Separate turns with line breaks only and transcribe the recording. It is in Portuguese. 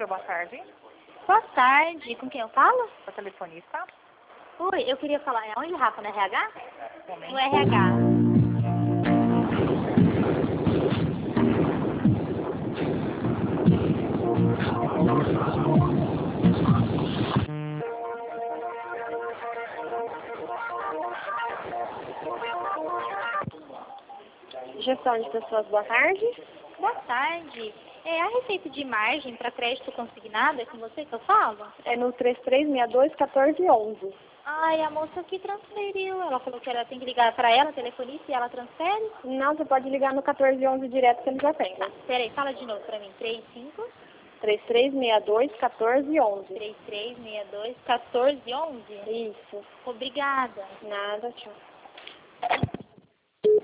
Mafra, boa tarde.
Boa tarde, com quem eu falo?
O telefonista.
Oi, eu queria falar, é onde, Rafa, no RH?
Momento.
No RH.
Gestão de pessoas, boa tarde.
Boa tarde. É a respeito de margem para crédito consignado, é com você que eu falo?
É no 3362-1411.
Ai, a moça que transferiu, ela falou que ela tem que ligar para ela, telefonista, e ela transfere?
Não, você pode ligar no 1411 direto que eles atendem.
Tá, peraí, fala de novo para mim. 35
3362-1411.
3362 1411?
Isso.
Obrigada.
Nada, tchau.